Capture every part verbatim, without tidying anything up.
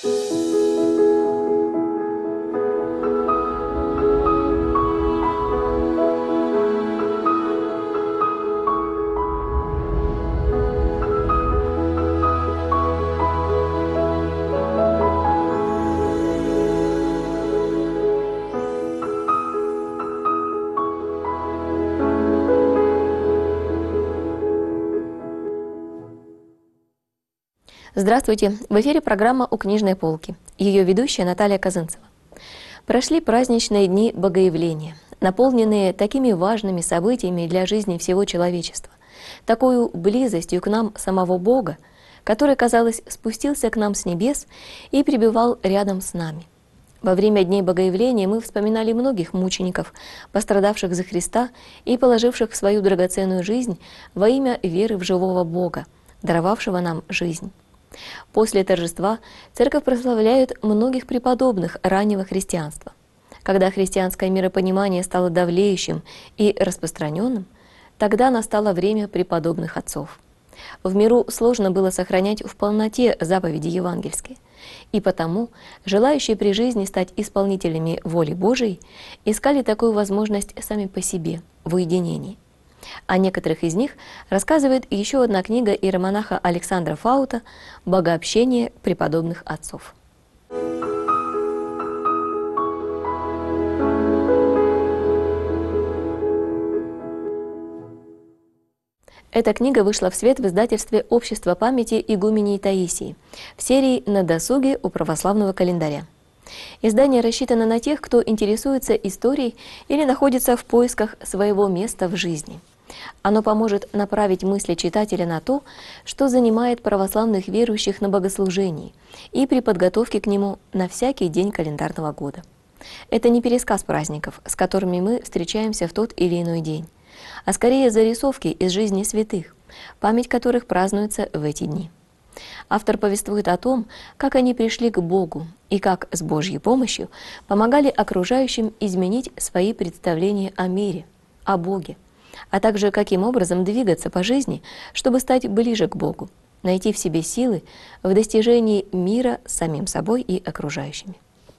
Здравствуйте! В эфире программа «У книжной полки». Ее ведущая Наталья Казанцева. Прошли праздничные дни Богоявления, наполненные такими важными событиями для жизни всего человечества, такой близостью к нам самого Бога, который, казалось, спустился к нам с небес и пребывал рядом с нами. Во время дней Богоявления мы вспоминали многих мучеников, пострадавших за Христа и положивших свою драгоценную жизнь во имя веры в живого Бога, даровавшего нам жизнь. После торжества церковь прославляет многих преподобных раннего христианства. Когда христианское миропонимание стало давлеющим и распространенным, тогда настало время преподобных отцов. В миру сложно было сохранять в полноте заповеди евангельские, и потому желающие при жизни стать исполнителями воли Божией искали такую возможность сами по себе, в уединении. О некоторых из них рассказывает еще одна книга иеромонаха Александра Фаута «Богообщение преподобных отцов». Эта книга вышла в свет в издательстве «Общество памяти игумении Таисии» в серии «На досуге у православного календаря». Издание рассчитано на тех, кто интересуется историей или находится в поисках своего места в жизни. Оно поможет направить мысли читателя на то, что занимает православных верующих на богослужении и при подготовке к нему на всякий день календарного года. Это не пересказ праздников, с которыми мы встречаемся в тот или иной день, а скорее зарисовки из жизни святых, память которых празднуется в эти дни. Автор повествует о том, как они пришли к Богу и как с Божьей помощью помогали окружающим изменить свои представления о мире, о Боге, а также каким образом двигаться по жизни, чтобы стать ближе к Богу, найти в себе силы в достижении мира с самим собой и окружающими.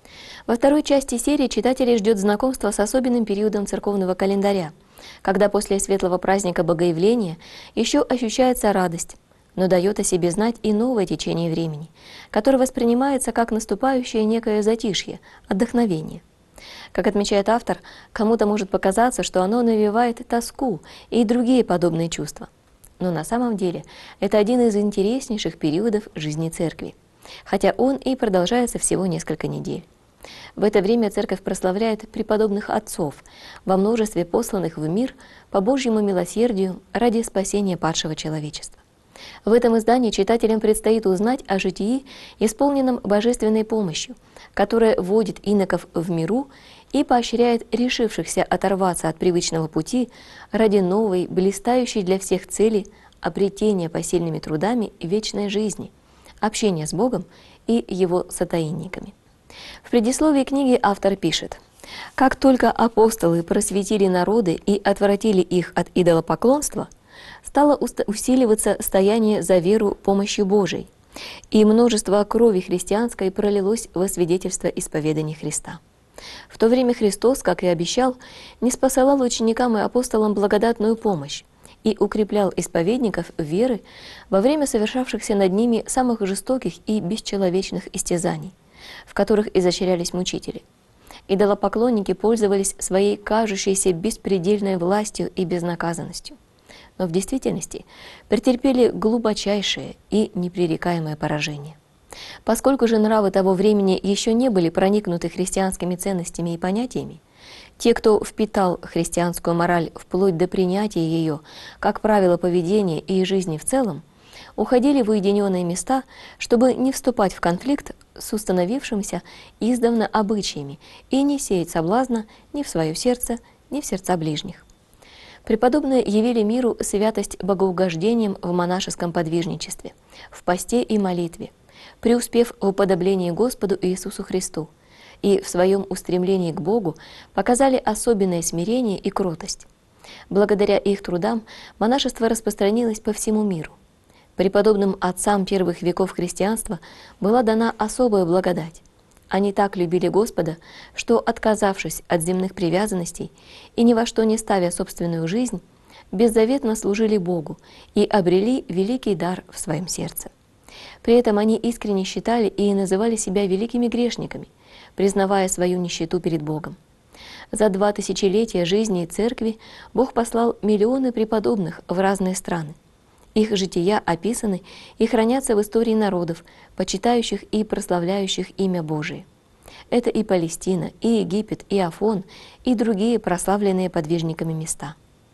Во второй части серии читателей ждет знакомство с особенным периодом церковного календаря, когда после светлого праздника Богоявления еще ощущается радость, но дает о себе знать и новое течение времени, которое воспринимается как наступающее некое затишье, отдохновение. Как отмечает автор, кому-то может показаться, что оно навевает тоску и другие подобные чувства. Но на самом деле это один из интереснейших периодов жизни Церкви, хотя он и продолжается всего несколько недель. В это время Церковь прославляет преподобных отцов, во множестве посланных в мир по Божьему милосердию ради спасения падшего человечества. В этом издании читателям предстоит узнать о житии, исполненном божественной помощью, которая вводит иноков в миру и поощряет решившихся оторваться от привычного пути ради новой, блистающей для всех цели обретения посильными трудами вечной жизни, общения с Богом и Его сотаинниками. В предисловии книги автор пишет: «Как только апостолы просветили народы и отвратили их от идолопоклонства, стало усиливаться стояние за веру помощью Божией, и множество крови христианской пролилось во свидетельство исповедания Христа. В то время Христос, как и обещал, не спосылал ученикам и апостолам благодатную помощь и укреплял исповедников веры во время совершавшихся над ними самых жестоких и бесчеловечных истязаний, в которых изощрялись мучители. Идолопоклонники пользовались своей кажущейся беспредельной властью и безнаказанностью, но в действительности претерпели глубочайшее и непререкаемое поражение. Поскольку же нравы того времени еще не были проникнуты христианскими ценностями и понятиями, те, кто впитал христианскую мораль вплоть до принятия ее как правило поведения и жизни в целом, уходили в уединенные места, чтобы не вступать в конфликт с установившимся издавна обычаями и не сеять соблазна ни в свое сердце, ни в сердца ближних. Преподобные явили миру святость богоугождением в монашеском подвижничестве, в посте и молитве, преуспев в уподоблении Господу Иисусу Христу, и в своем устремлении к Богу показали особенное смирение и кротость. Благодаря их трудам монашество распространилось по всему миру. Преподобным отцам первых веков христианства была дана особая благодать. Они так любили Господа, что, отказавшись от земных привязанностей и ни во что не ставя собственную жизнь, беззаветно служили Богу и обрели великий дар в своем сердце. При этом они искренне считали и называли себя великими грешниками, признавая свою нищету перед Богом. За два тысячелетия жизни Церкви Бог послал миллионы преподобных в разные страны. Их жития описаны и хранятся в истории народов, почитающих и прославляющих имя Божие. Это и Палестина, и Египет, и Афон, и другие прославленные подвижниками места.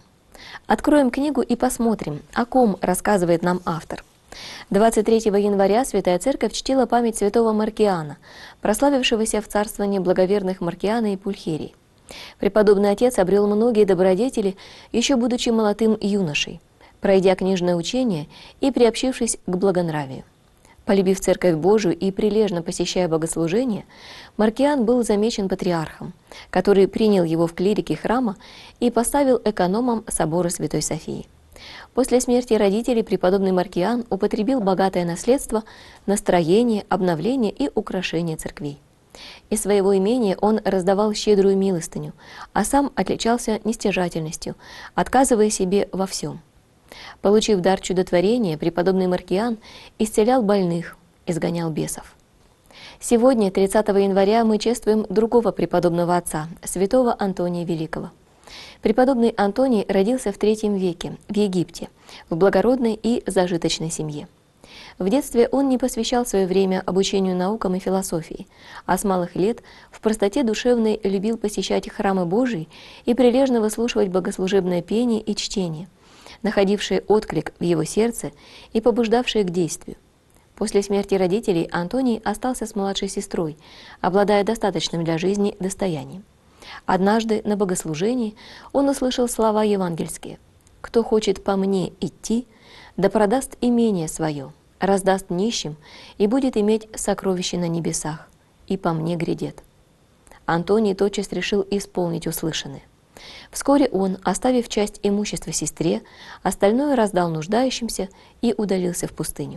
Откроем книгу и посмотрим, о ком рассказывает нам автор. двадцать третьего января Святая Церковь чтила память святого Маркиана, прославившегося в царствовании благоверных Маркиана и Пульхерии. Преподобный отец обрел многие добродетели, еще будучи молодым юношей, пройдя книжное учение и приобщившись к благонравию. Полюбив Церковь Божию и прилежно посещая богослужения, Маркиан был замечен патриархом, который принял его в клирике храма и поставил экономом собора Святой Софии. После смерти родителей преподобный Маркиан употребил богатое наследство на строение, обновление и украшение церквей. Из своего имения он раздавал щедрую милостыню, а сам отличался нестяжательностью, отказывая себе во всем. Получив дар чудотворения, преподобный Маркиан исцелял больных, изгонял бесов. Сегодня, тридцатого января, мы чествуем другого преподобного отца, святого Антония Великого. Преподобный Антоний родился в третьем веке в Египте, в благородной и зажиточной семье. В детстве он не посвящал свое время обучению наукам и философии, а с малых лет в простоте душевной любил посещать храмы Божии и прилежно выслушивать богослужебное пение и чтение, находившие отклик в его сердце и побуждавшие к действию. После смерти родителей Антоний остался с младшей сестрой, обладая достаточным для жизни достоянием. Однажды на богослужении он услышал слова евангельские: «Кто хочет по мне идти, да продаст имение свое, раздаст нищим и будет иметь сокровище на небесах, и по мне грядет». Антоний тотчас решил исполнить услышанное. Вскоре он, оставив часть имущества сестре, остальное раздал нуждающимся и удалился в пустыню.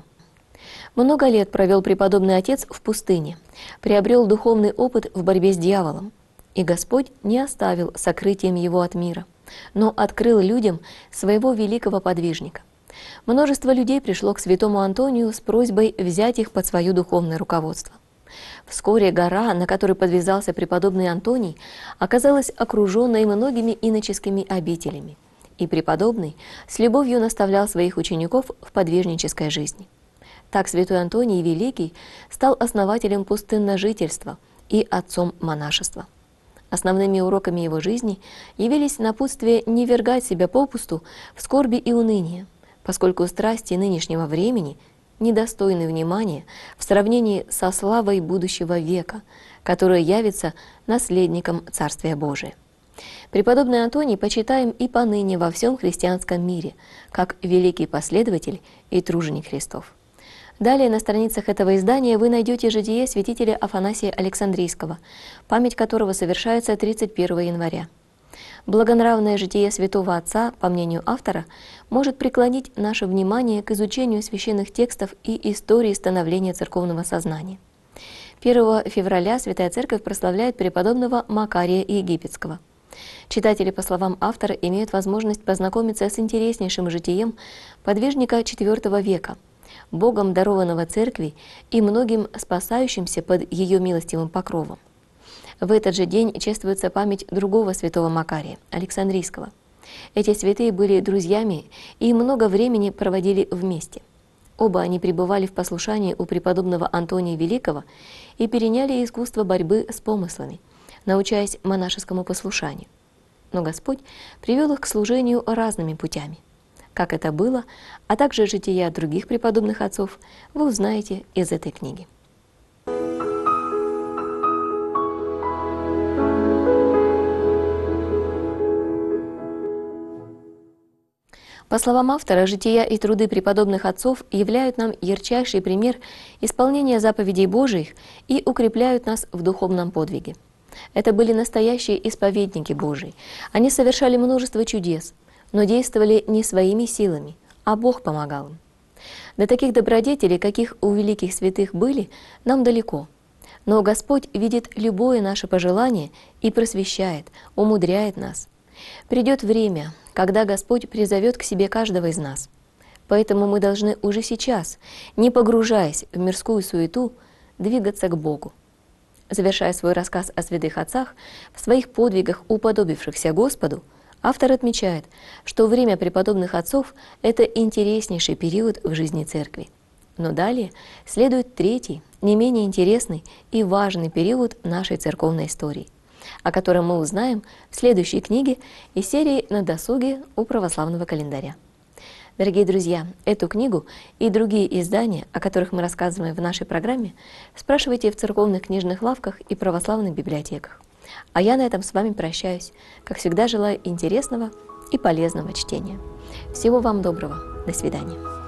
Много лет провел преподобный отец в пустыне, приобрел духовный опыт в борьбе с дьяволом, и Господь не оставил сокрытием его от мира, но открыл людям своего великого подвижника. Множество людей пришло к святому Антонию с просьбой взять их под свое духовное руководство. Вскоре гора, на которой подвязался преподобный Антоний, оказалась окруженной многими иноческими обителями, и преподобный с любовью наставлял своих учеников в подвижнической жизни. Так святой Антоний Великий стал основателем пустынножительства и отцом монашества. Основными уроками его жизни явились напутствие не вергать себя попусту в скорби и уныние, поскольку страсти нынешнего времени недостойны внимания в сравнении со славой будущего века, которая явится наследником Царствия Божия. Преподобный Антоний почитаем и поныне во всем христианском мире, как великий последователь и труженик Христов. Далее на страницах этого издания вы найдете житие святителя Афанасия Александрийского, память которого совершается тридцать первого января. Благонравное житие святого отца, по мнению автора, может преклонить наше внимание к изучению священных текстов и истории становления церковного сознания. первого февраля Святая Церковь прославляет преподобного Макария Египетского. Читатели, по словам автора, имеют возможность познакомиться с интереснейшим житием подвижника четвёртого века, Богом дарованного Церкви и многим спасающимся под ее милостивым покровом. В этот же день чествуется память другого святого Макария, Александрийского. Эти святые были друзьями и много времени проводили вместе. Оба они пребывали в послушании у преподобного Антония Великого и переняли искусство борьбы с помыслами, научаясь монашескому послушанию. Но Господь привел их к служению разными путями. Как это было, а также жития других преподобных отцов, вы узнаете из этой книги. По словам автора, жития и труды преподобных отцов являют нам ярчайший пример исполнения заповедей Божиих и укрепляют нас в духовном подвиге. Это были настоящие исповедники Божии. Они совершали множество чудес, но действовали не своими силами, а Бог помогал им. До таких добродетелей, каких у великих святых были, нам далеко. Но Господь видит любое наше пожелание и просвещает, умудряет нас. Придет время, когда Господь призовет к себе каждого из нас. Поэтому мы должны уже сейчас, не погружаясь в мирскую суету, двигаться к Богу. Завершая свой рассказ о святых отцах, в своих подвигах, уподобившихся Господу, автор отмечает, что время преподобных отцов – это интереснейший период в жизни Церкви. Но далее следует третий, не менее интересный и важный период нашей церковной истории, о котором мы узнаем в следующей книге из серии «На досуге» у православного календаря. Дорогие друзья, эту книгу и другие издания, о которых мы рассказываем в нашей программе, спрашивайте в церковных книжных лавках и православных библиотеках. А я на этом с вами прощаюсь. Как всегда, желаю интересного и полезного чтения. Всего вам доброго. До свидания.